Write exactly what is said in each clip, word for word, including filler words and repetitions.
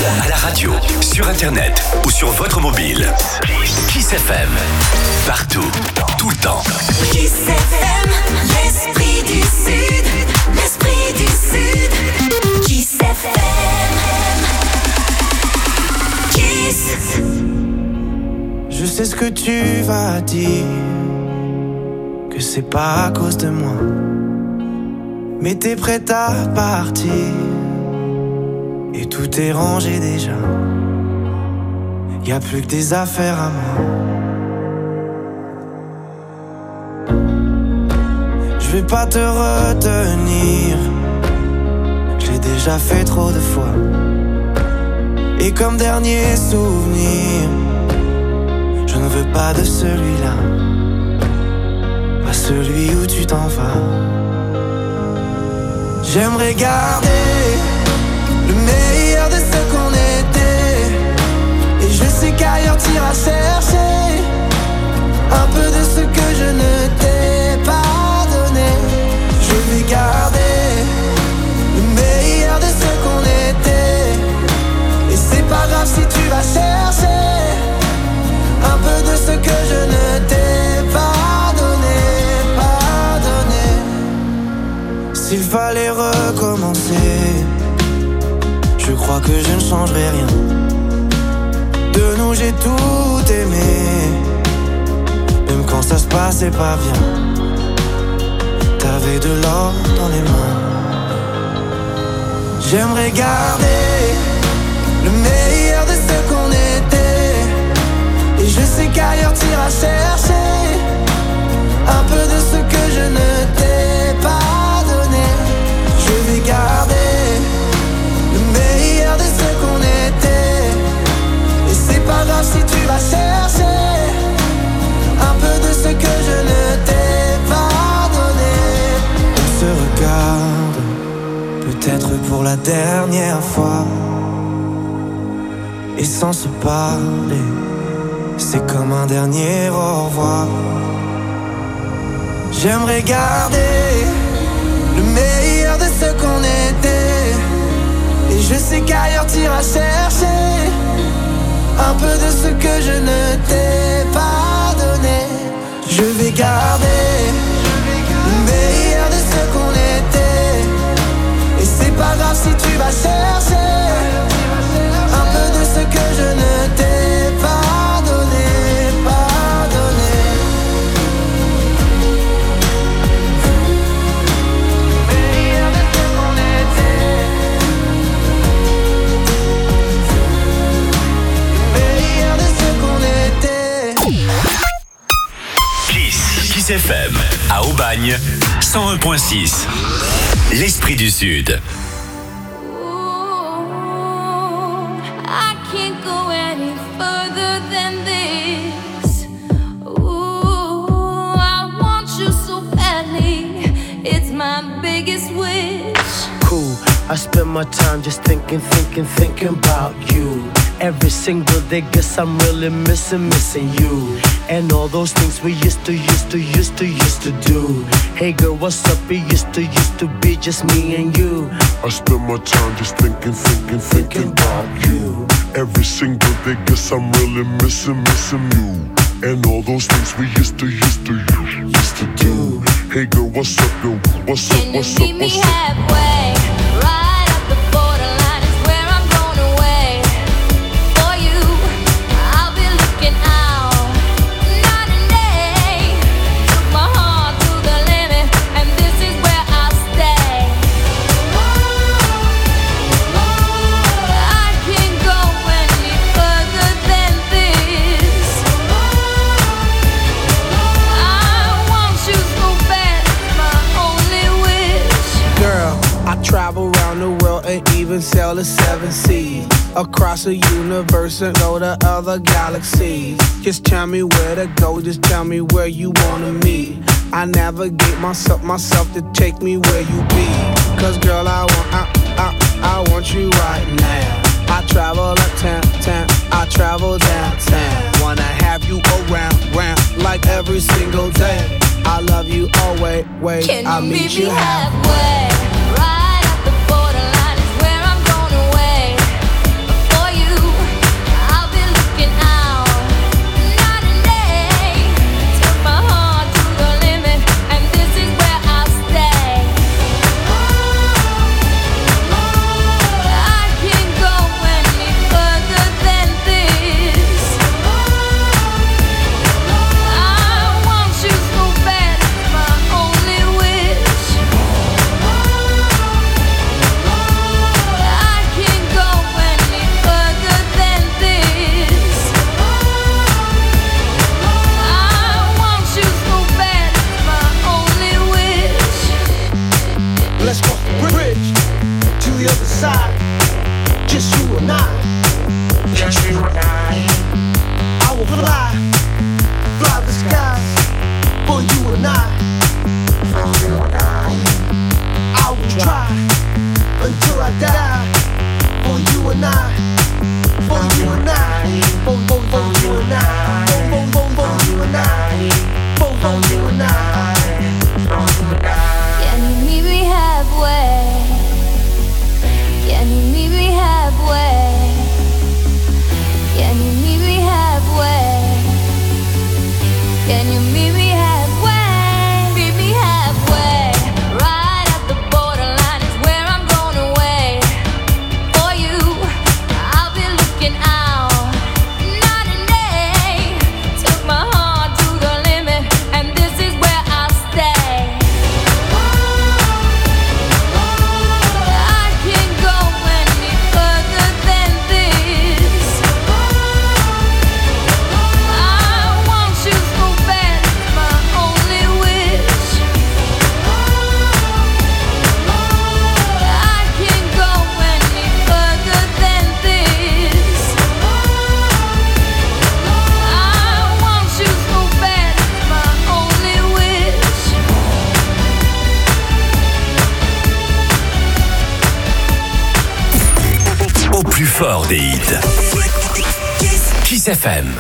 À la radio, sur internet ou sur votre mobile. Kiss F M. Partout, tout le temps. Kiss F M, l'esprit du Sud. L'esprit du Sud. Kiss F M. Kiss. Je sais ce que tu vas dire, que c'est pas à cause de moi, mais t'es prête à partir et tout est rangé déjà. Y'a plus que des affaires à moi. Je vais pas te retenir, je l'ai déjà fait trop de fois. Et comme dernier souvenir, je ne veux pas de celui-là, pas celui où tu t'en vas. J'aimerais garder le meilleur de ce qu'on était, et je sais qu'ailleurs t'iras chercher un peu de ce que je ne t'ai pas donné. Je vais garder le meilleur de ce qu'on était, et c'est pas grave si tu vas chercher un peu de ce que je ne t'ai pas donné, pas donné. S'il fallait recommencer, je crois que je ne changerai rien. De nous j'ai tout aimé, même quand ça se passait pas bien. T'avais de l'or dans les mains. J'aimerais garder le meilleur de ce qu'on était, et je sais qu'ailleurs t'iras chercher un peu de ce que je ne t'ai pas donné. Je vais garder le meilleur de ce qu'on était, et c'est pas grave si tu vas chercher un peu de ce que je ne t'ai pas donné. On se regarde, peut-être pour la dernière fois, et sans se parler, c'est comme un dernier au revoir. J'aimerais garder le meilleur de ce qu'on était, et je sais qu'ailleurs t'iras chercher un peu de ce que je ne t'ai pas donné. Je vais garder le meilleur de ce qu'on était, et c'est pas grave si tu vas chercher un peu de ce que je ne t'ai pas donné, pas donné. Meilleur de ce qu'on était, meilleur de ce qu'on était. Kiss, Kiss F M, à Aubagne, cent un point six. L'esprit du Sud. I spend my time just thinking, thinking, thinking about you. Every single day, guess I'm really missing, missing you. And all those things we used to, used to, used to, used to do. Hey girl, what's up? It used to, used to be just me and you. I spend my time just thinking, thinking, thinking about you. Every single day, guess I'm really missing, missing you. And all those things we used to, used to, used to do. Hey girl, what's up, yo? What's up, what's up, what's up? Halfway, right up the borderline is where I'm going away. For you, I'll be looking out night and day. Took my heart to the limit, and this is where I'll stay. I can't go any further than this. I want you so bad, it's my only wish. Girl, I travel around the world and even sail the seven seas. Across the universe and go to other galaxies. Just tell me where to go, just tell me where you wanna meet. I navigate myself, myself to take me where you be. Cause girl, I want, I, I, I want you right now. I travel uptown, town, I travel downtown. Wanna have you around, round, like every single day. I love you always, wait, Can I'll you meet meet you me halfway. halfway? Right up the borderline is where I'm going away. For side, just you and I. Just you and I. I will fly, fly the skies for you and I. For you and I. I will try until I die for you and I. For you and I. For, for, for you and I. For, for, for, for you and I. For, for you and I. Can you meet me halfway? Can you meet me halfway? Can you meet me halfway? Can you meet me halfway? Meet me halfway. Right at the borderline is where I'm going away. For you, I'll be looking out night and day. Took my heart to the limit, and this is where I'll stay. I can't go any further than this. I want you so bad, it's my only wish. I can't go any further than this. I want you so bad, it's my only wish. Au plus fort des hits. Kiss F M.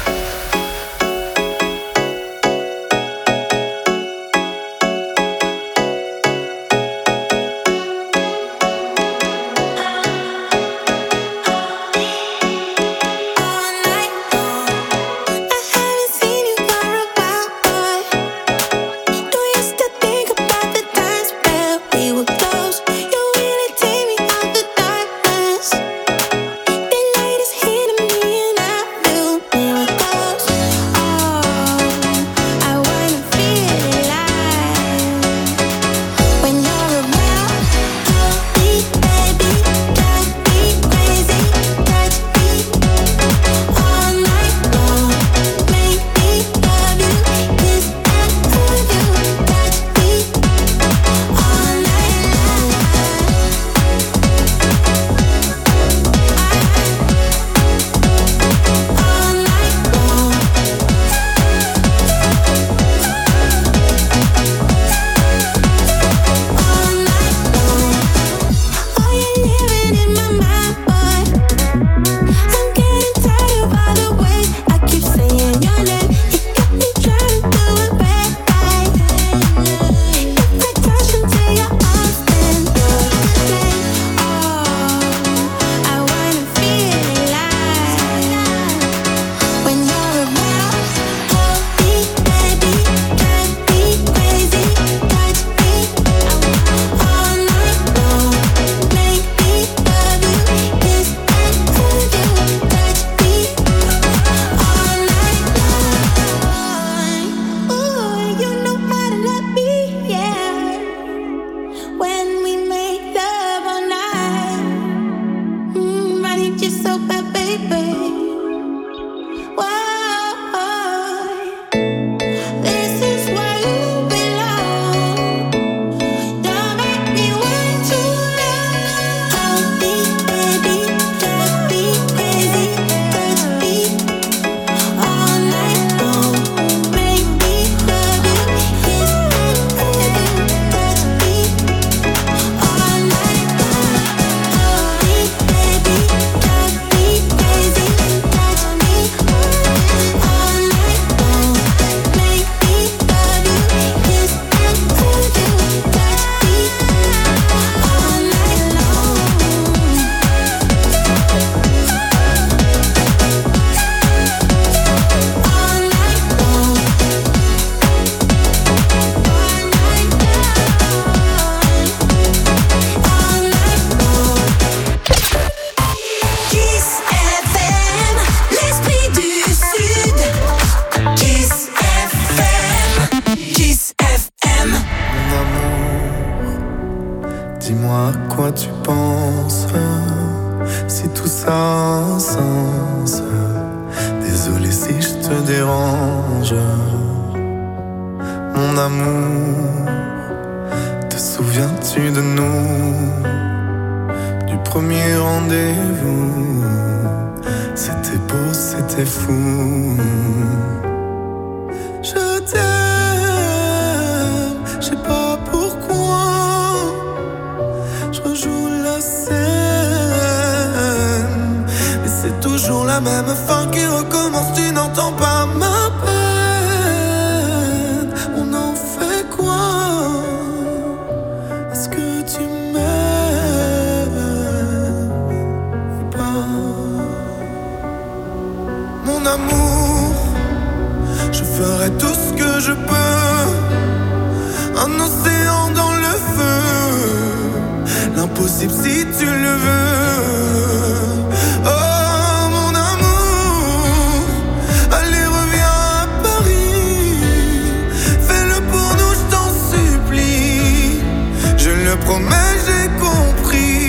Dis-moi à quoi tu penses, si tout ça a un sens. Désolé si je te dérange. Mon amour, te souviens-tu de nous? Du premier rendez-vous. C'était beau, c'était fou. Je t'aime, je sais pas pourquoi. Je rejoue la scène, mais c'est toujours la même fin qui recommence. Tu n'entends pas ma peine. On en fait quoi? Est-ce que tu m'aimes ou pas? Mon amour, je ferai tout ce que je peux. Un océan dans le feu, l'impossible si tu le veux. Oh mon amour, allez reviens à Paris. Fais-le pour nous, je t'en supplie. Je le promets, j'ai compris.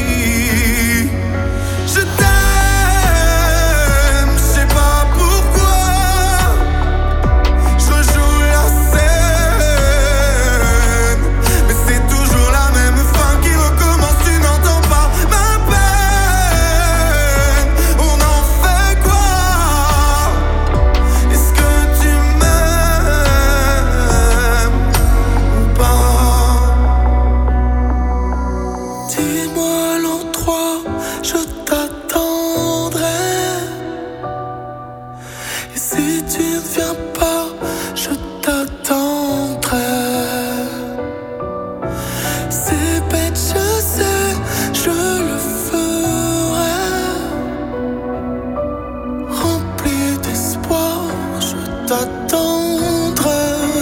Je t'aime, je sais pas pourquoi. Je rejoue la scène, mais c'est toujours la même fin qui recommence. Tu n'entends pas ma peine. On en fait quoi? Est-ce que tu m'aimes ou pas? Dis-moi l'endroit, je t'attendrai. Et si tu ne viens pas, je t'attendrai. C'est bête, je sais, je le ferai. Rempli d'espoir, je t'attendrai.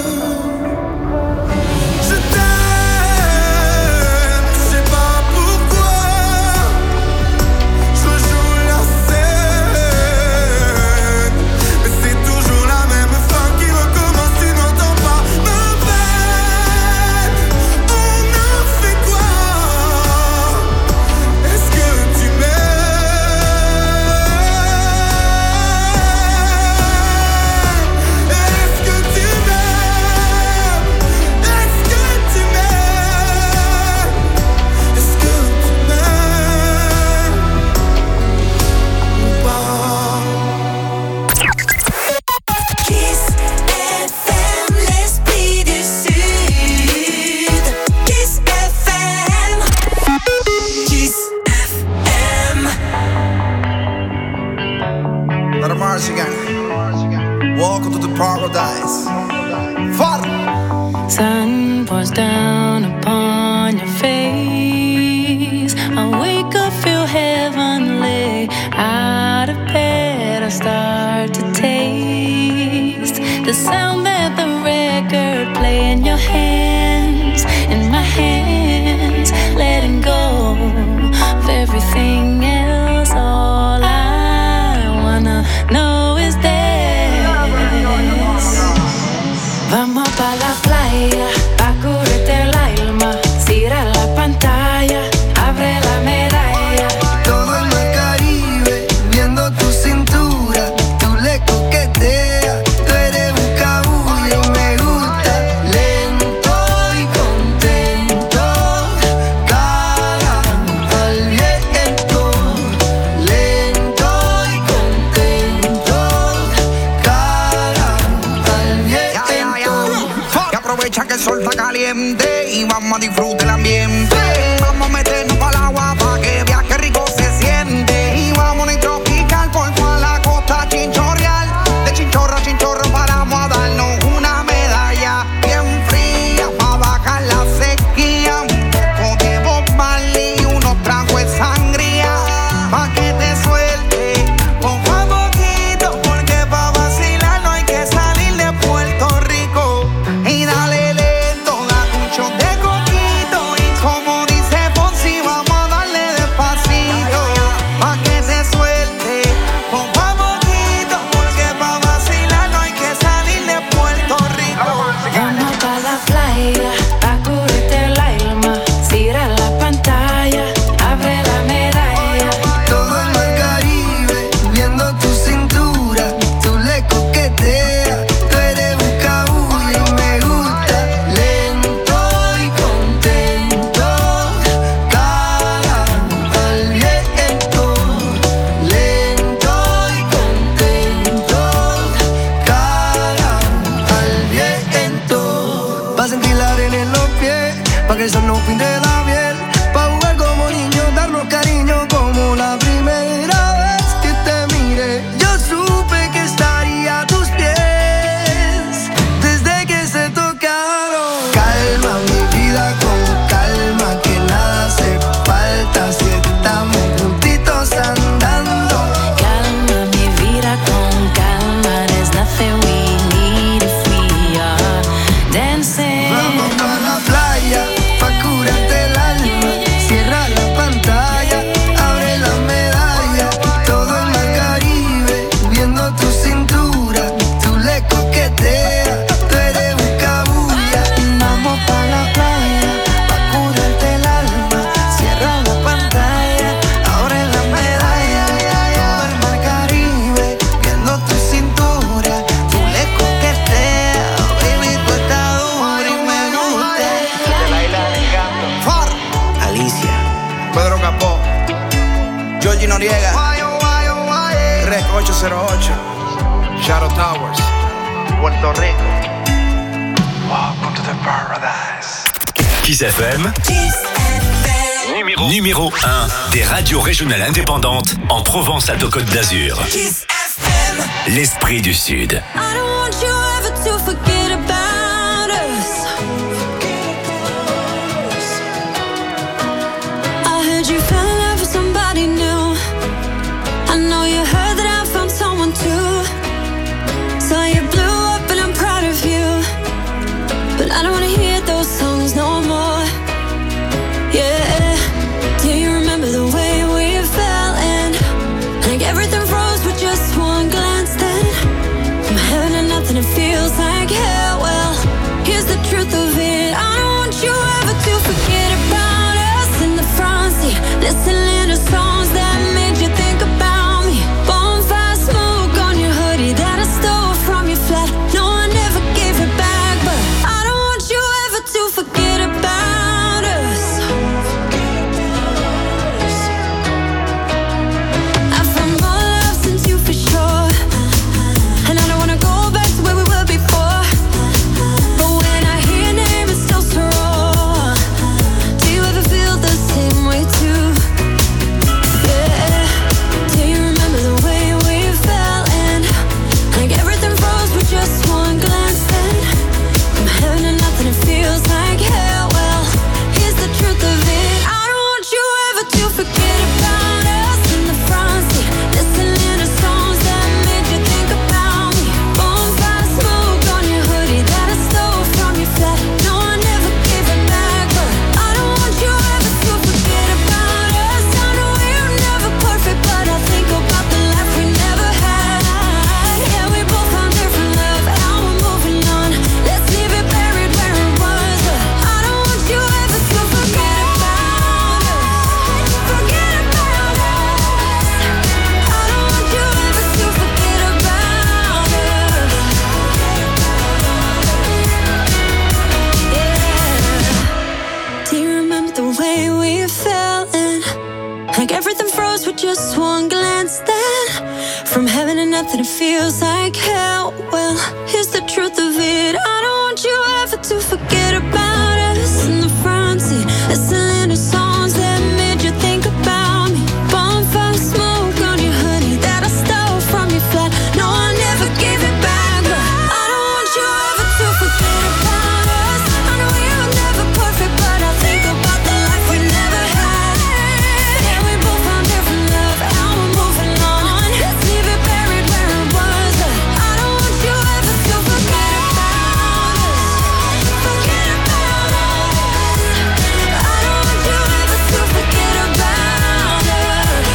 Je t'aime, je sais pas pourquoi. Je rejoue la scène, mais c'est toujours la même fin qui recommence. Tu n'entends pas ma peine. On a fait quoi? Est-ce que tu m'aimes? Est-ce que tu m'aimes? Est-ce que tu m'aimes? Est-ce que tu m'aimes ou pas? Kiss F M, l'esprit du Sud. Kiss F M. Kiss F M. Let it march again. Welcome to the paradise. Father. Sun pours down upon your face. I wake up, feel heavenly. Out of bed, I start to taste the sound that the record play in your hands, in my hands, letting go of everything else. All I wanna know is this. Vamos pa' la playa, pa' curarte escapó. Georgie Noriega, Rec ocho cero ocho, Shadow Towers, Puerto Rico. Welcome to the paradise. Kiss F M. Numéro, numéro un des radios régionales indépendantes en Provence-Alpes-Côte d'Azur. Kiss F M. L'esprit du Sud. I don't want you ever to forget about us. I heard you fell in love with somebody new. I know you heard that I found someone too. So you blew up and I'm proud of you. But I don't wanna hear those songs no more. Yeah. Do you remember the way we fell in? Like everything froze with just one glance then. From heaven to nothing, it feels like hell. Well, here's the truth of it. I don't want you ever to forget about us in the front seat, listening to songs that made you think about me. Bonfire smoke on your hoodie that I stole from your flat. No, I never gave it back, but I don't want you ever to forget about us. I found more love since you for sure, and I don't wanna go back to where we were before. But when I hear your name, it's still so raw. Do you ever feel the same way too? Yeah. Do you remember the way we fell in? Like everything froze with just one glance then. From heaven to nothing, it feels like hell. Well, here's the truth of it. I don't want you ever to forget about us in the front seat, listening to songs that made you think about me. Bonfire smoke on your hoodie that I stole from your flat. No, I never gave it back, but I don't want you ever to forget about us. I know we're never perfect, but I think about the life we never had. Yeah, we both found different love, now we're moving on. Let's leave it buried where it was, but I don't want you ever to forget about us. Forget about us. I don't want you ever to forget about us. Yeah. Do you remember the way we fell in? Like everything froze with just one glance then. From heaven to nothing, it feels like hell. Well, here's the truth of it. I don't want you ever to forget about us in the front seat, listening to songs that made you think about me. Bonfire smoke on your hoodie that I stole from your flat. No, I never gave it back, but I don't want you ever to forget about us. I know we were never perfect, but I think about the life we never had. Yeah, we both found different love, now we're moving on. Let's leave it buried where it was, but I don't want you ever to forget about us. Forget about us. I don't want you ever to forget about us.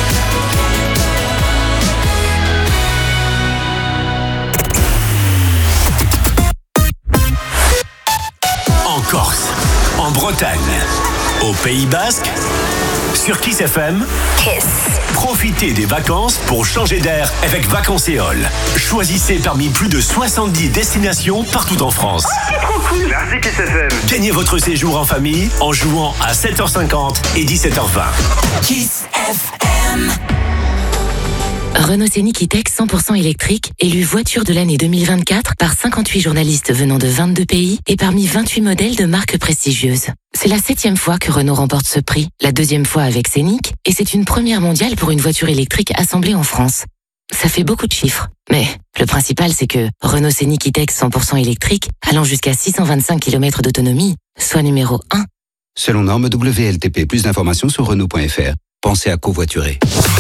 En Corse, en Bretagne, au Pays Basque, sur Kiss F M. Kiss. Profitez des vacances pour changer d'air avec Vacances-Éole. Choisissez parmi plus de soixante-dix destinations partout en France. Merci Kiss F M. Gagnez votre séjour en famille en jouant à sept heures cinquante et dix-sept heures vingt. Kiss F M. Renault Scénic E-Tech cent pour cent électrique, élu voiture de l'année deux mille vingt-quatre par cinquante-huit journalistes venant de vingt-deux pays et parmi vingt-huit modèles de marques prestigieuses. C'est la septième fois que Renault remporte ce prix, la deuxième fois avec Scénic, et c'est une première mondiale pour une voiture électrique assemblée en France. Ça fait beaucoup de chiffres, mais le principal c'est que Renault Scénic E-Tech cent pour cent électrique, allant jusqu'à six cent vingt-cinq kilomètres d'autonomie, soit numéro un. Selon norme W L T P, plus d'informations sur Renault point F R. Pensez à covoiturer.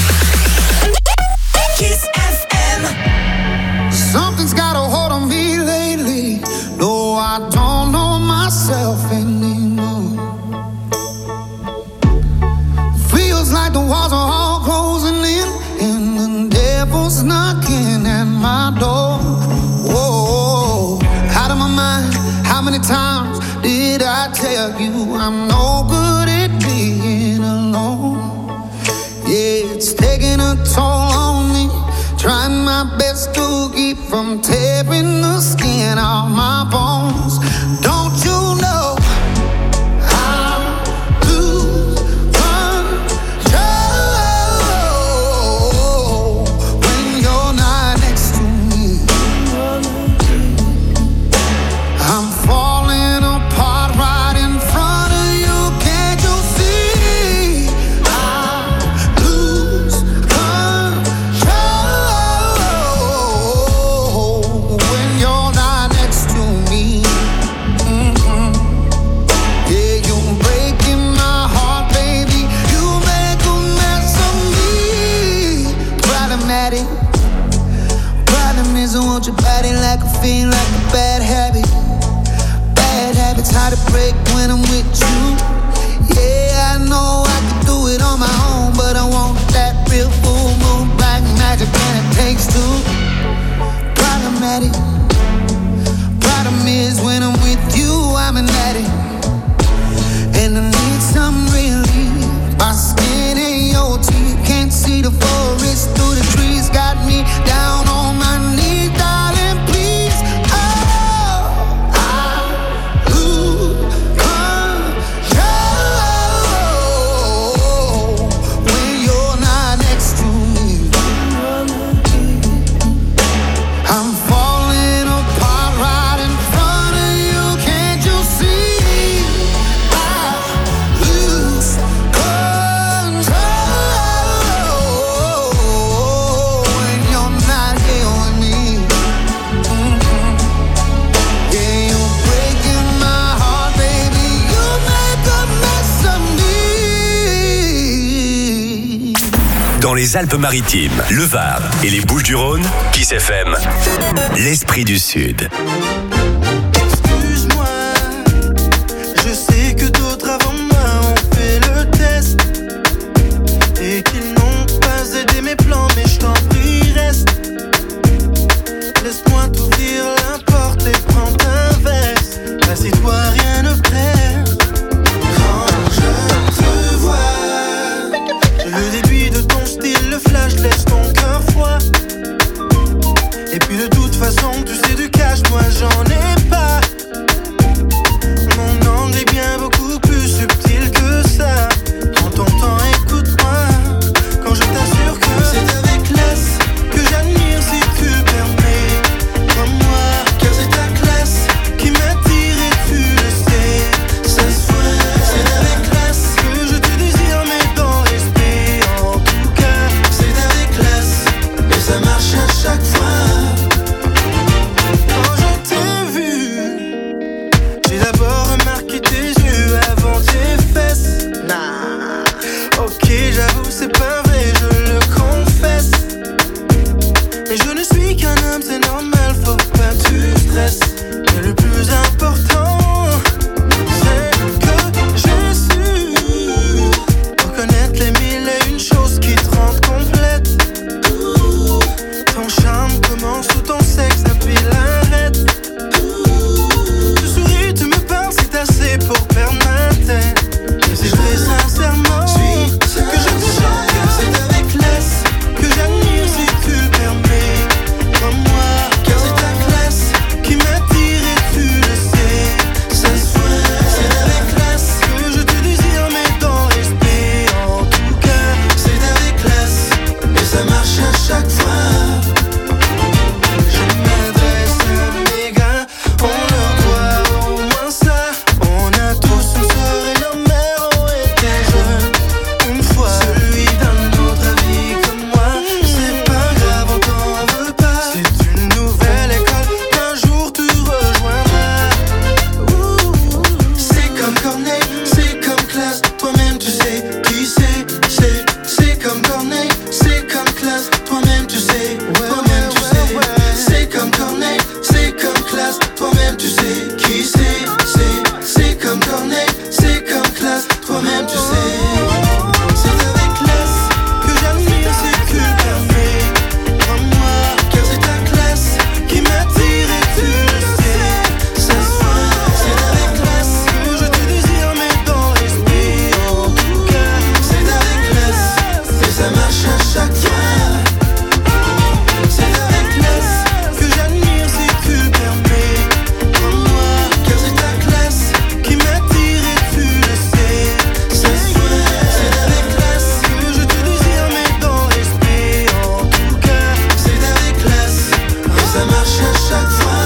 Kiss F M. Something's got a hold on me lately. No, I don't know myself anymore. Feels like the walls are all closing in, and the devil's knocking at my door. Whoa, out of my mind. How many times did I tell you I'm no good at being alone? Yeah, it's taking a toll on me. Trying my best to keep from tearing the skin off my bones. Don't you know? I lose, run, try break when I'm with you. Yeah, I know I can do it on my own, but I want that real full moon black magic, and it takes two. Problematic. Problem is when I'm with you, I'm an addict, and I need some relief. My skin ain't your teeth, can't see the forest through the trees. Got me down on my knees, darling, please. Oh, I lose control when you're not next to me. I'm falling apart right in front of you, can't you see? I lose control when you're not here with me. Mm-hmm. Yeah, you're breaking my heart, baby. You make a mess of me. Dans les Alpes-Maritimes, le Var et les Bouches-du-Rhône, Kiss F M, l'esprit du Sud. Excuse-moi, je sais que d'autres avant moi ont fait le test et qu'ils n'ont pas aidé mes plans, mais je t'en prie, reste. Laisse-moi t'ouvrir la porte et prends ta veste. Assieds-toi, rien ne presse. Quand je te vois, le début de ton style, le flash laisse ton cœur froid. Et puis de toute façon, tu sais du cash, moi j'en ai pas. Mon angle est bien beaucoup plus subtil que ça. Prends ton temps, écoute-moi. Quand je t'assure que c'est avec classe que j'admire, si tu permets. Comme moi, car c'est ta classe qui m'attire et tu le sais. Ça se voit, c'est avec classe que je te désire, mais dans respect. En tout cas, c'est avec classe et ça marche à chaque fois. Quand je t'ai vu, j'ai d'abord remarqué tes yeux avant tes fesses. Nah, ok, j'avoue, c'est pas vrai, je le confesse. Mais je ne suis qu'un homme, c'est normal, faut pas que tu stresses. Mais le plus important, c'est que j'ai su reconnaître les mille et une choses qui te rendent complète. Ton charme commence sous ton sexe, appuie l'arrête. Tu souris, tu me parles, c'est assez pour perdre ma tête. Et c'est très sincèrement que je te chante, que c'est avec classe que j'admire, si tu permets. Comme moi, car c'est ta classe qui m'attire et tu le sais. Ça se voit, c'est avec classe que je te désire, mais dans respect. En tout cas, c'est avec classe et ça marche à chaque fois. Je m'adresse à mes gars, on leur doit au moins ça. On a tous une sœur et nos mères ont été jeunes une fois. Celui d'un autre avis comme moi, c'est pas grave, on t'en veut pas. C'est une nouvelle école qu'un jour tu rejoindras. Ouh, c'est comme Corneille, c'est comme classe, toi-même tu sais qui c'est. C'est, c'est comme Corneille, c'est comme classe, toi-même tu sais, toi-même tu sais. C'est comme Corneille, c'est comme classe, toi-même tu sais qui c'est. C'est, c'est comme Corneille, c'est comme classe, toi-même tu sais. C'est avec classe que j'admire, si tu le permets. Comme moi, car c'est ta classe qui m'attire et tu le sais. Ça se voit, c'est avec classe que je te désire, mais dans respect. En tout cas, c'est avec classe et ça marche à chaque fois. C'est avec classe que j'admire, si tu le permets. Comme moi, car c'est ta classe qui m'attire et tu le sais. Ça se voit, c'est avec classe que je te désire, mais dans respect. En tout cas, c'est avec classe et ça marche à chaque fois.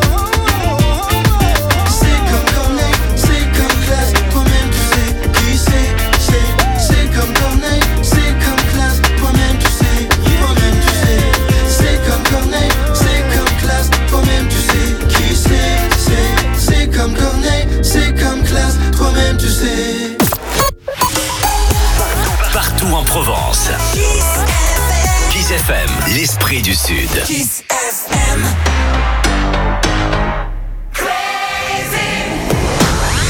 C'est comme Corneille, c'est comme classe, toi-même tu sais qui c'est. C'est, c'est comme Corneille, c'est comme classe, toi-même tu sais, toi-même tu sais. C'est comme Corneille, c'est comme classe, toi-même tu sais qui c'est. C'est, c'est comme Corneille, c'est comme classe, toi-même tu sais. Partout en Provence. Kiss F M, l'esprit du Sud. Kiss F M.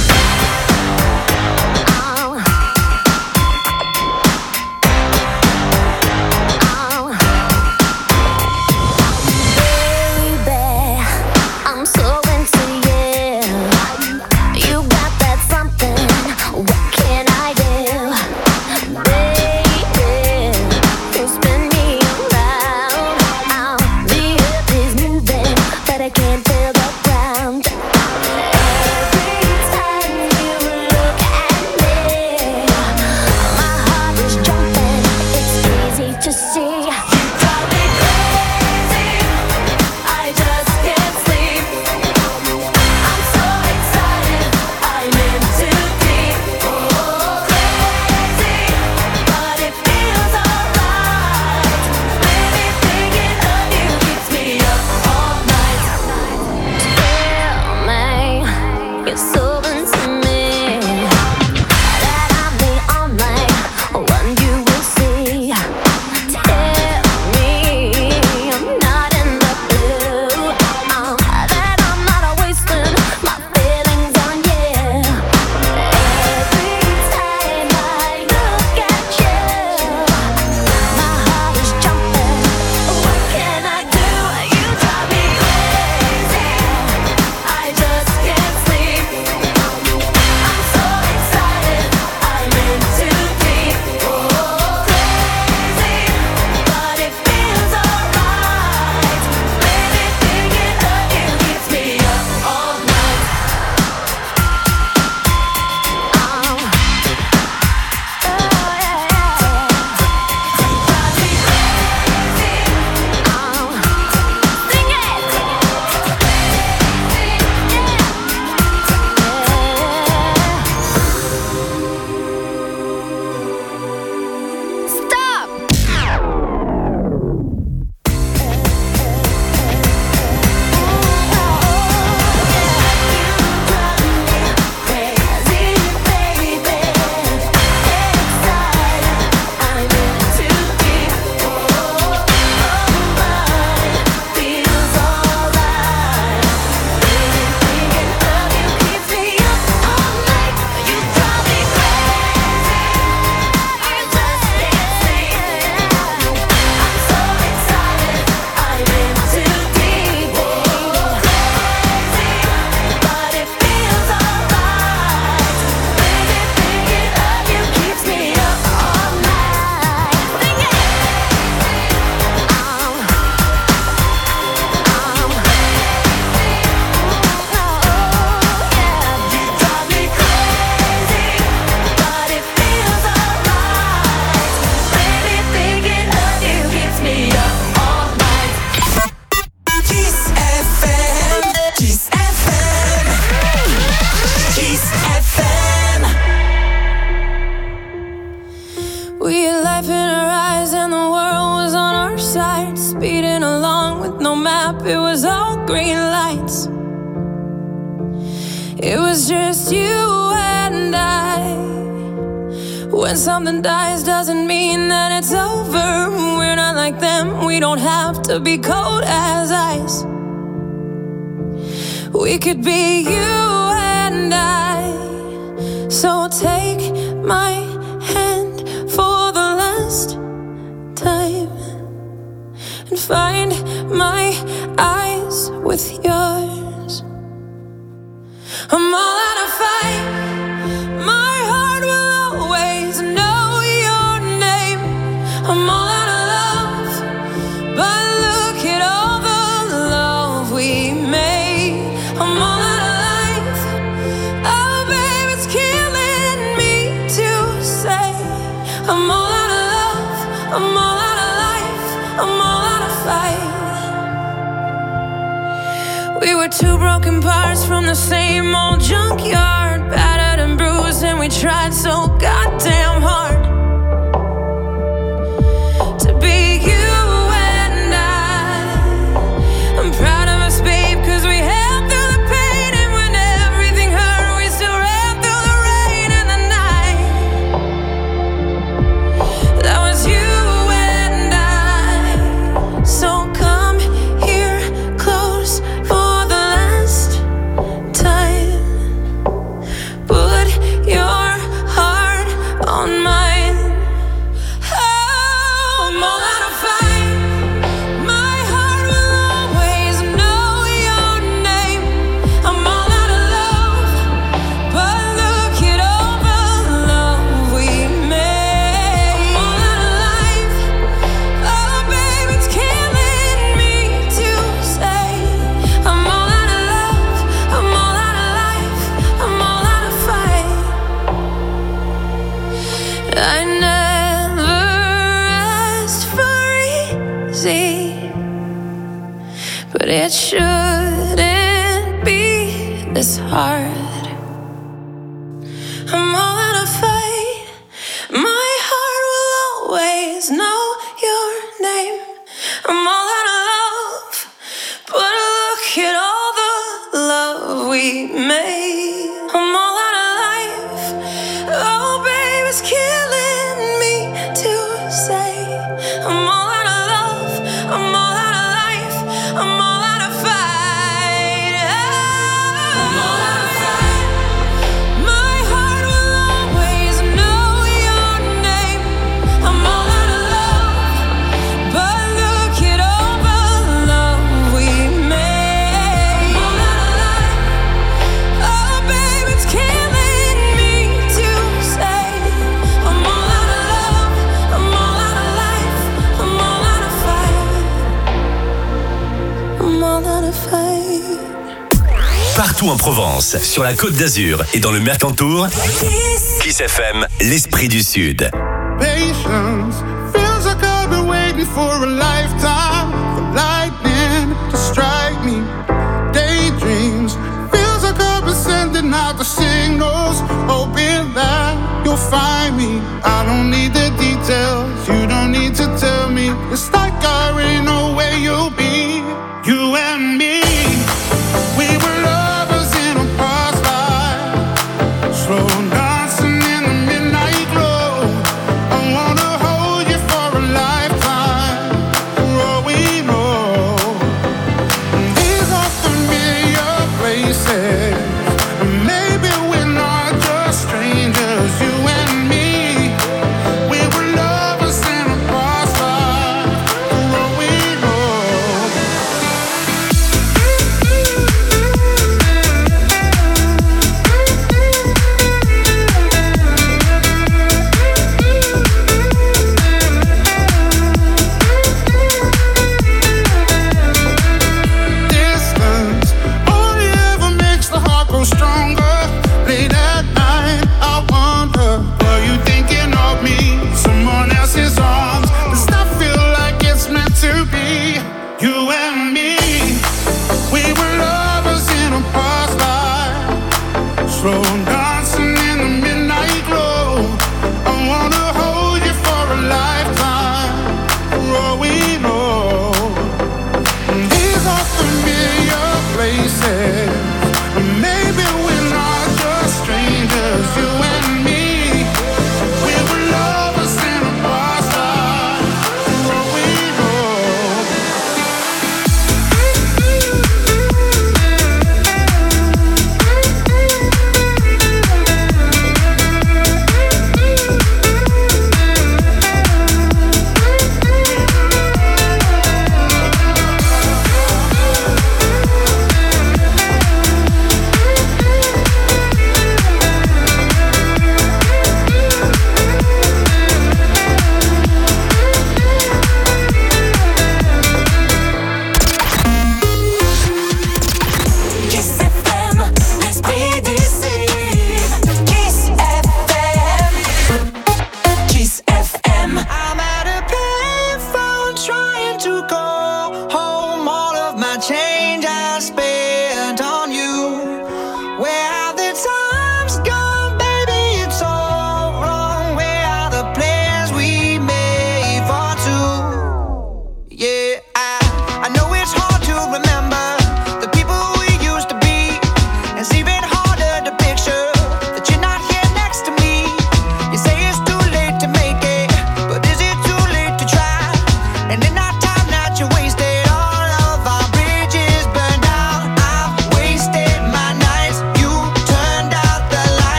speeding along with no map. It was all green lights. It was just you and I. When something dies doesn't mean that it's over. We're not like them, we don't have to be cold as ice. We could be you and I. So take my hand for the last time and find my eyes with yours. I'm all out of fight. My heart will always know your name. I'm all out of love, but look at all the love we made. I'm all out of life. Oh, babe, it's killing me to say. I'm all out of love. I'm all out of life. I'm all out of fight. We were two broken parts from the same old junkyard, battered and bruised, and we tried so goddamn hard to be you and I. I'm proud of us, babe, cause we held through the pain, and when everything hurt, we still ran through the rain and the night. That was you and I. So come here close for the last time. Put your heart on mine. Oh, I'm all out of fight. My heart will always know your name. I'm all out of love, but look at all the love we made. I'm all out of life. Oh, babe, it's killing me to say. I'm all out of love. I'm all out of life. I'm all out of fight. I never asked for easy, but it shouldn't be this hard. I'm all out of fight. My heart will always know your name. I'm all out of love, but look at all the love we made. I'm all out of life. Oh, babe, it's killing me to say. I'm all out of love. I'm all out of life. I'm all out of fight. I'm all out of fight. My heart will always know your name. I'm all out of love, but look at all the love we made. I'm all out of life. Oh, babe, it's killing me to say. I'm all out of love. I'm all out of life. I'm all out of fight. I'm all out of fight. Partout en Provence, sur la Côte d'Azur et dans le Mercantour, Kiss F M, l'esprit du Sud. Patience feels like I've been waiting for a lifetime for lightning to strike me. Daydreams feels like I've been sending out the signals, hoping that you'll find me. I don't need the details, you don't need to tell me. It's like I already know where you'll be. You and me, we were lovers in a past life, slow dancing in the midnight glow. I wanna hold you for a lifetime, for all we know. These are familiar places, maybe we're not just strangers. You and me,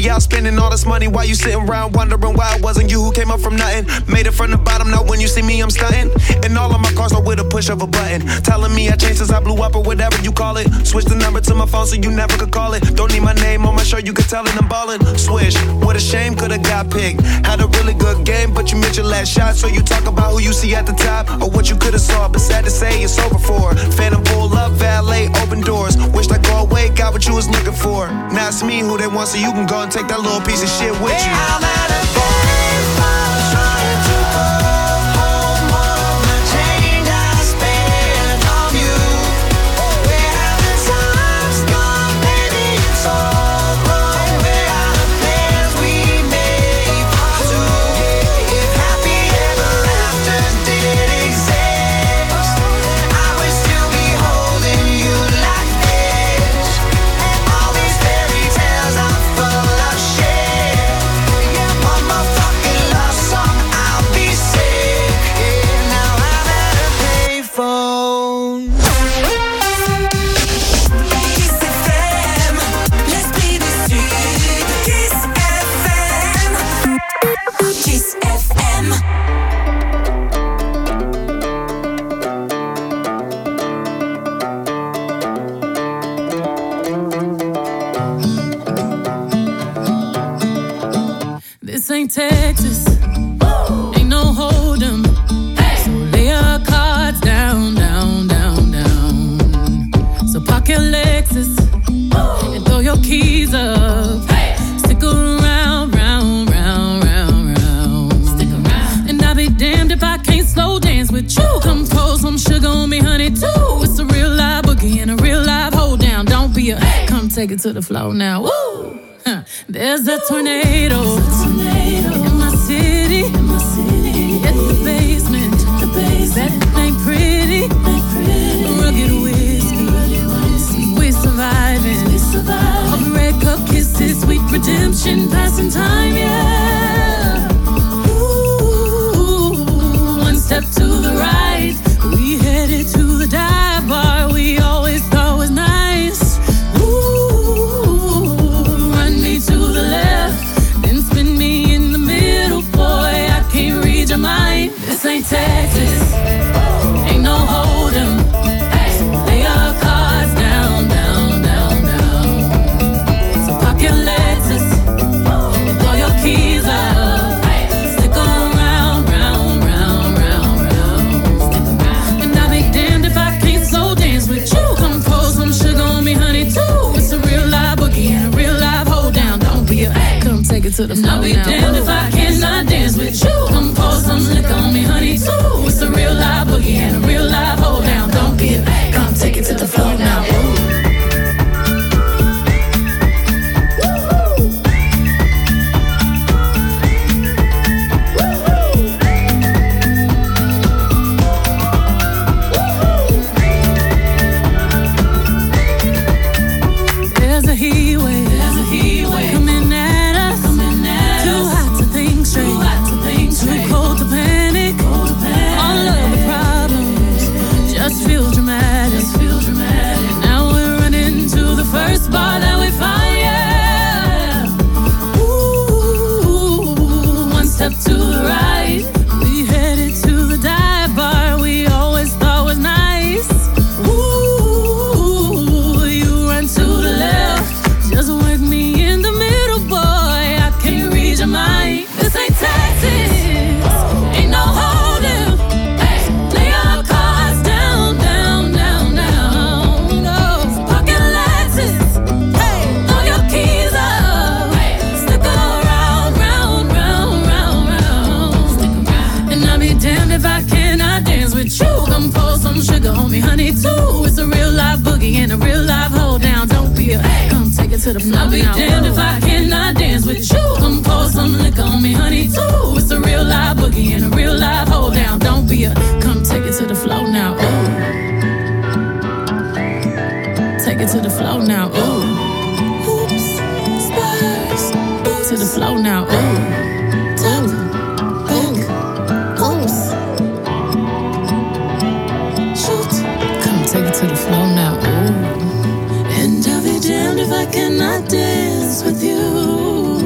me out spending all this money while you sitting around wondering why it wasn't you who came up from nothing. Made it from the bottom, now when you see me, I'm stunting. And all of my cars are with a push of a button. Telling me I changed since I blew up or whatever you call it. Switch the number to my phone so you never could call it. Don't need my name on my shirt, you could tell it I'm ballin'. Swish, what a shame, could've got picked. Had a really good game, but you missed your last shot. So you talk about who you see at the top or what you could've saw. But sad to say, it's over for. Phantom pull up, valet, open doors. Wished I go away, got what you was looking for. Now it's me who they want, so you can go and take that little piece of shit with you. I'm at a payphone trying to call home all the change I spent on you. Where have the times gone, baby? It's all wrong. Where are the plans we made for two? If happy ever after did exist, I would still be holding you like this. And all these fairy tales are full of shit. One more fucking love song, I'll be sick. Yeah, now I'm at a payphone. Kiss F M, l'esprit du Sud. Kiss F M. Kiss F M. This ain't Texas, ain't no hold'em. So lay your cards down, down, down, down. So park your Lexus and throw your keys up. Stick around, round, round, round, round. Stick around. And I'll be damned if I can't slow dance with you. Come pour some sugar on me, honey, too. It's a real live boogie and a real live hold down. Don't be a, come take it to the floor now. Woo! Huh. There's a tornado in my city, in my city. At the basement, the basement. That ain't pretty, ain't pretty. Rugged whiskey, we're surviving. We survive. Of red cup kisses, sweet redemption, passing time, yeah. Ooh, one step to the right, we headed to the dive bar we always thought was nice. Ooh, run me to the left, then spin me in the middle, boy. I can't read your mind. This ain't Texas, ain't no hold'em. Lay your cards down, down, down, down. So park your Lexus and throw your keys up. Stick around, round, round, round, round. And I'll be damned if I can't slow dance with you. Come pour some sugar on me, honey, too. It's a real live boogie and a real live hold down. Don't be a, come take it to the floor now. I'll be damned if I cannot dance with you. Come pour some liquor on me, honey, too. It's a real live boogie and a real live hold down. Don't be a, come take it to the floor now. There's a heat wave, there's a heat wave coming at us, coming at too us. Hot to think straight, too hot to think straight, too cold to panic, cold to panic. All of the problems just feel dramatic, just feel dramatic. Now we're running to the first bar that we find, yeah. Ooh, one step to the right, we headed to the dive bar we always thought was nice. Ooh, you run to the left, just work me in the middle, boy. I can't read your mind. This ain't Texas, ain't no hold'em. Lay your cards down, down, down, down. No, park your Lexus, throw your keys up. Stick around, round, round, round, round. And I'll be damned if I cannot dance with you. Come pour some sugar on me, honey, too. It's a real live boogie and a real live hold down. Don't be a, come take it to the floor. I'll be damned if I cannot dance with you. Come pour some liquor on me, honey, too. It's a real live boogie and a real live hold down. Don't be a, come take it to the floor now. Ooh. Take it to the floor now. Ooh. Oops, spurs. To the floor now. Ooh. Top, back, oops. Shoot. Come take it to the floor now. Ooh. And I'll be damned if I cannot dance with you.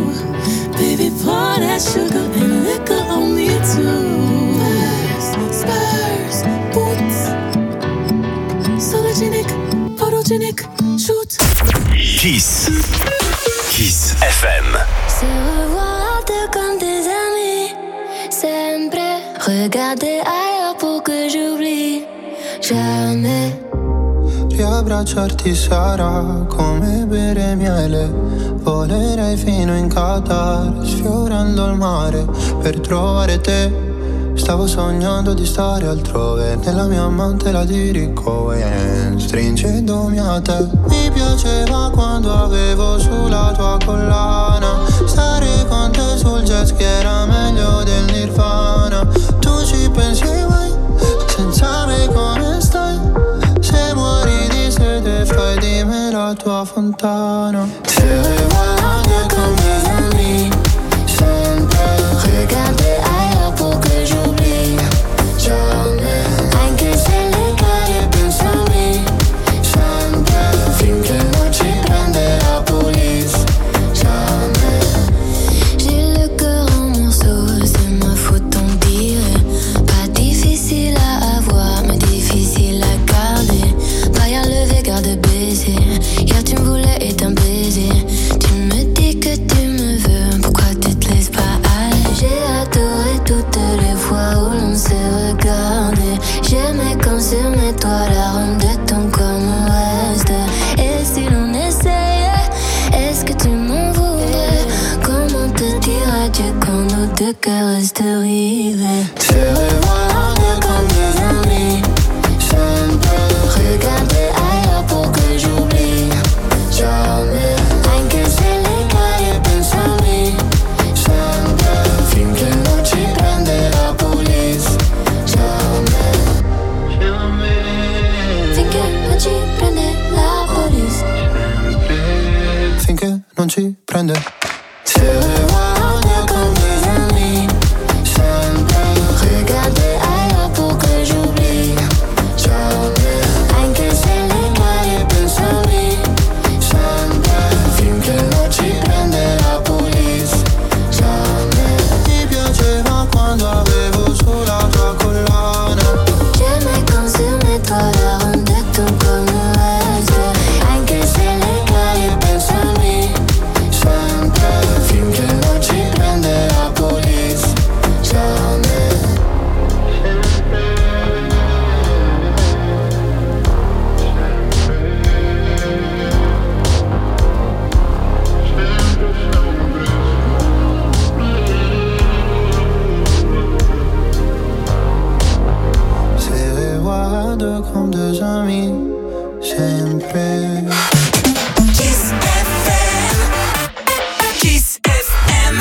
Kiss. Kiss F M. Se revoir deux comme des amis, sempre regarder ailleurs pour que j'oublie jamais. Riabbracciarti sarà come bere miele. Volerei fino in Qatar, sfiorando il mare per trovare te. Stavo sognando di stare altrove, nella mia mantela di Ricohen, stringendomi a te. Mi piaceva quando avevo sulla tua collana, stare con te sul jet ski era meglio del Nirvana. Tu ci pensi mai, senza me come stai? Se muori di sete fai di me la tua fontana. Se guardi con mes amis, sempre regarder ailleurs pour que j'oublie jamais. Anche se le cade pensami, sempre finché non ci prende la police. Jamais. J'ai le cœur en morceaux, c'est ma faute on dirait. Pas difficile à avoir, mais difficile à garder. Pas à lever, garde baiser. Hier tu me voulais et t'un baiser. Tu me dis que tu me veux, pourquoi tu te laisses pas aller? J'ai adoré toutes les fois où l'on s'est regardé. J'aimais quand sur mes toits l'arôme de ton corps me reste. Et si l'on essayait, est-ce que tu m'en voudrais? Comment te dire adieu quand nos deux cœurs restent rivés? Se regarder comme des amis, sempre regarder ailleurs pour que j'oublie jamais. Anche se le cade pensami, sempre finché non ci prende la police. Jamais. Finché non ci prende la police. Finché non ci prende. Se regarder comme des amis, sempre regarder ailleurs pour que j'oublie jamais. Anche se le cade pensami, sempre finché non ci prende la police. Jamais. Mi piaceva quando avevo sulla tua collana. J'aimais quand sur mes toits l'arôme de ton corps me reste. Anche se le cade pensami, sempre finché non ci prende la police. Jamais. Se guardo comme deux amis, sempre. Kiss F M. Kiss F M.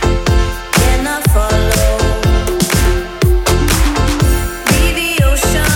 Ocean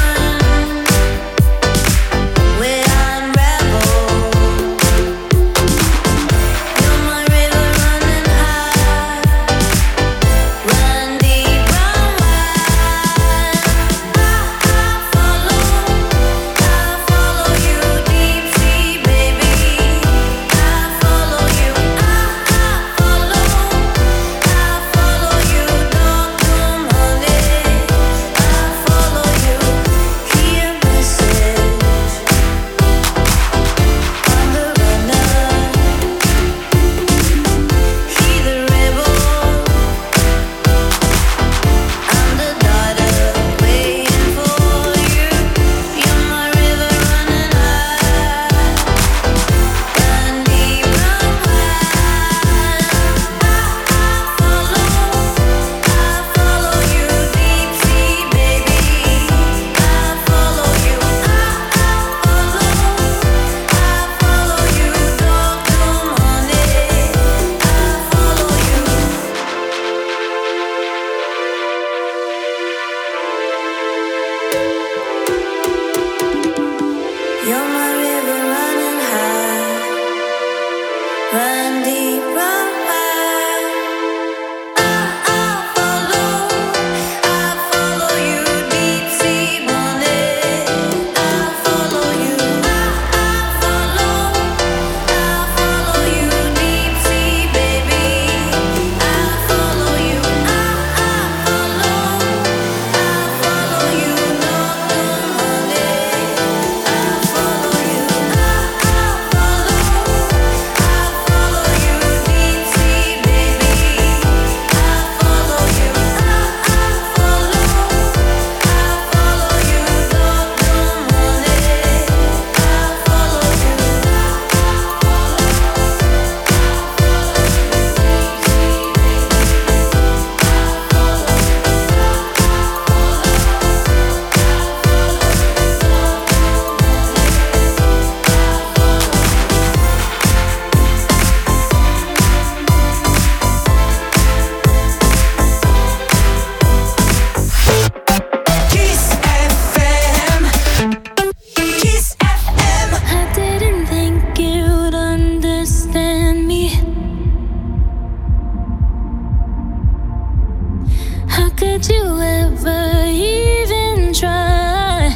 could you ever even try?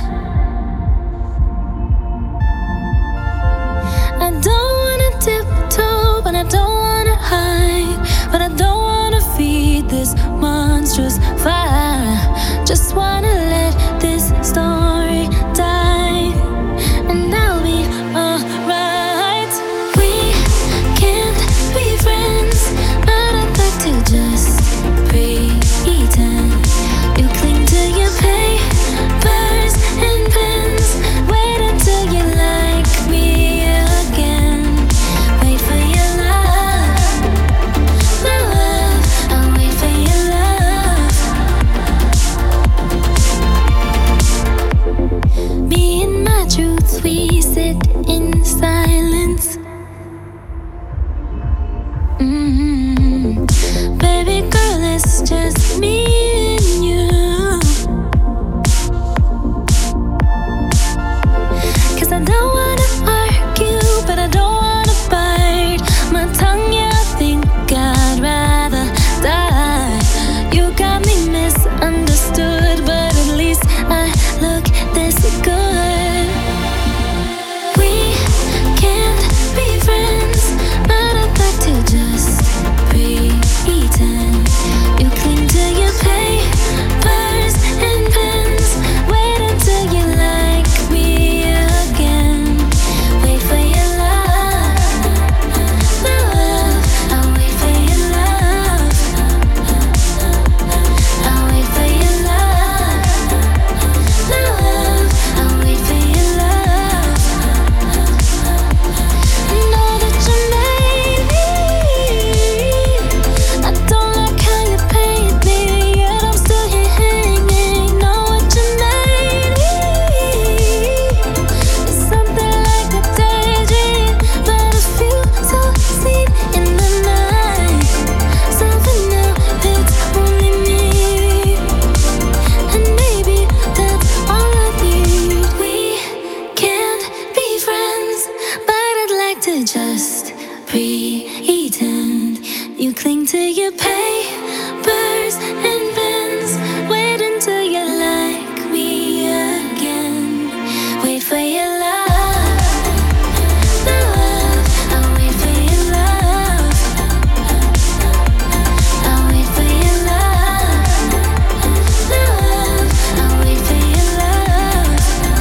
I don't wanna tiptoe, but I don't wanna hide. But I don't wanna feed this monstrous fire. Just wanna let this story die, and I'll be alright. We can't be friends, but I'd like to just pretend. You cling to your papers and pens. Wait until you like me again. Wait for your love, my love. I'll wait for your love. Me and my truth, we sit in silence. Mm-hmm. Baby girl, it's just me and you. 'Cause I don't wanna argue, but I don't wanna bite my tongue. Yeah, I think I'd rather die. You got me misunderstood, but at least I look this good. We can't be friends, but I'd like to just pretend. You cling to your papers and pens. Wait until you like me again. Wait for your love, my love. I'll wait for your love. I'll wait for your love, my love. I'll wait for your love. Know that you made me. I don't like how you paint me, yet I'm still here hanging. Know what you made me. It's something like a daydream, but I feel so seen in the night. Something now, it's only me, and maybe that's all I need. We can't be friends, but I'd like to just pretend. You cling to your papers and pens. Wait until you like me again. Wait for your love, my love. I'll wait for your love. I'll wait for your love, my love. I'll wait for your love.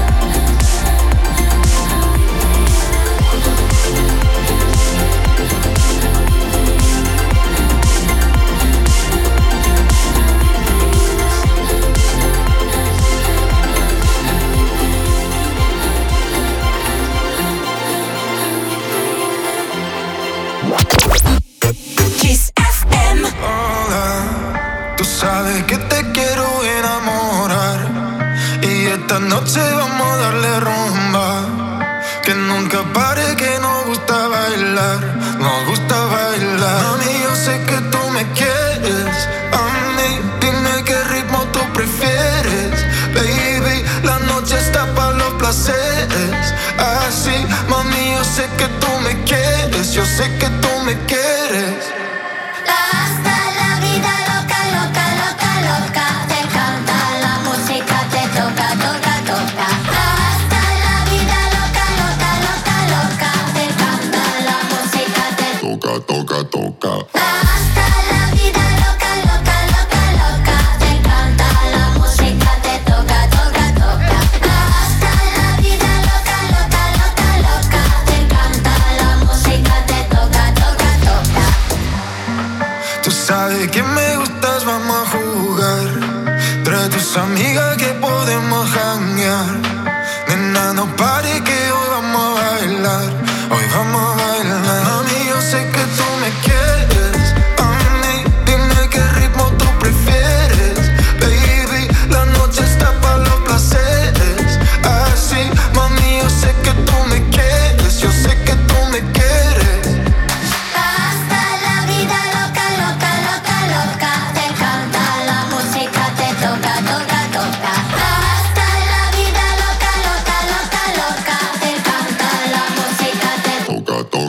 Kiss F M. Hola, tú sabes que te quiero enamorar y esta noche vamos a darle rumba. Que nunca pare, que nos gusta bailar, nos gusta bailar. Mami, yo sé que tú me quieres, a mí dime qué ritmo tú prefieres. Baby, la noche está para los placeres. Así, mami, yo sé que tú me quieres, yo sé que tú me quieres. Hasta la vida loca, loca, loca, loca. Te canta la música, te toca, toca, toca. Hasta la vida loca, loca, loca, loca. Te canta la música, te Toca, toca, toca. Hasta la vida loca, loca, loca, loca. Te canta la música, te toca, toca, toca. Hasta la vida loca, loca, loca, loca. Te canta la música, te toca, toca, toca. Tú sabes que me gustas, vamos a jugar. Trae tus amigas que podemos janguear. Nena, no pare que hoy vamos a bailar. Hoy vamos a bailar. Mami, yo sé que tú me quieres. A mí, dime qué ritmo tú prefieres. Baby, la noche está para los placeres. Así, mami, yo sé que tú me quieres. Yo sé que tú me quieres. Hasta la vida loca, loca, loca, loca. Te canta la música, te toca, toca, toca. Hasta la vida loca, loca, loca, loca. Te canta la música, te Toca, toca.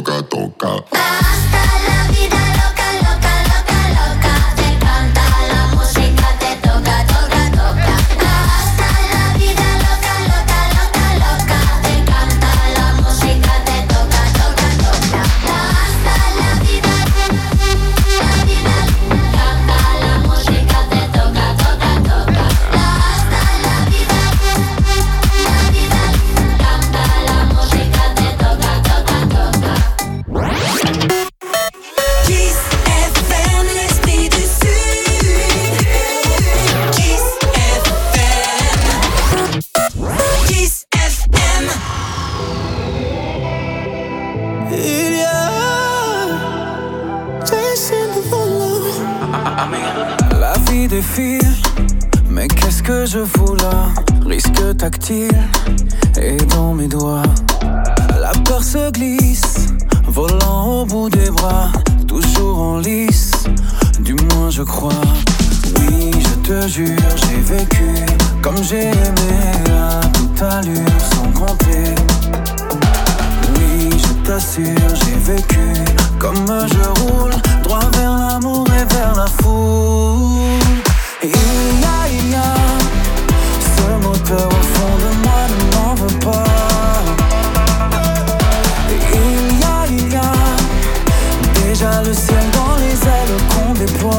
La vie défile, mais qu'est-ce que je fous là? Risque tactile, et dans mes doigts la peur se glisse, volant au bout des bras, toujours en lice, du moins je crois. Oui, je te jure, j'ai vécu comme j'ai aimé, à toute allure, sans compter. Oui, je t'assure, j'ai vécu comme je roule, droit vers l'amour et vers la foule. Et il y a, il y a ce moteur au fond de moi, ne m'en veux pas. Et il y a, il y a déjà le ciel dans les ailes qu'on déploie.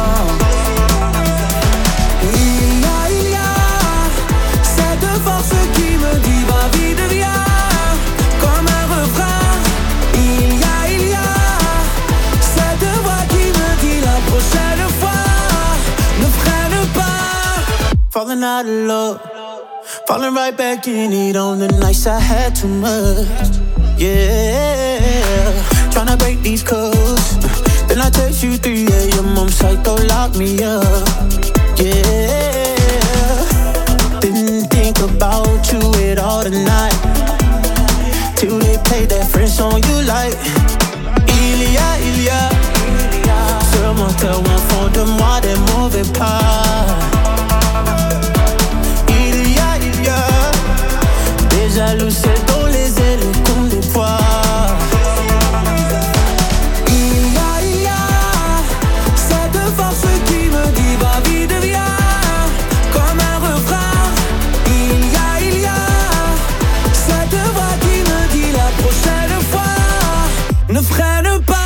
Et il y a, il y a cette force qui me dit va vite, viens, comme un refrain. Il y a, il y a cette voix qui me dit la prochaine fois ne freine pas. Falling out of love, falling right back in it on the nights I had too much. Yeah, tryna break these codes. Then I text you three a.m. I'm psycho, lock me up. Yeah, didn't think about you at all tonight, till they played that French song you like. Il y a, il y a ce moteur au fond de moi, des mauvais pas. Il y a, il y a déjà le ciel dans les ailes qu'on déploie. Il y a, il y a cette force qui me dit va vite, viens, comme un refrain. Il y a, il y a cette voix qui me dit la prochaine fois ne freine pas.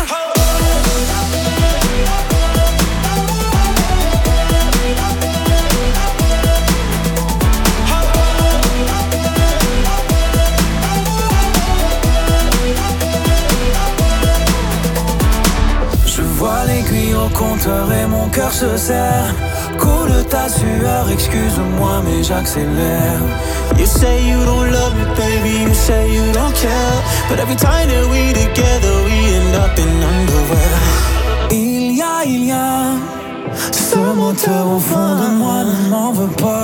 Au compteur et mon cœur se serre. Coule ta sueur, excuse-moi mais j'accélère. You say you don't love me baby, you say you don't care, but every time that we together we end up in underwear. Il y a, il y a ce moteur au fond de moi, ne m'en veux pas.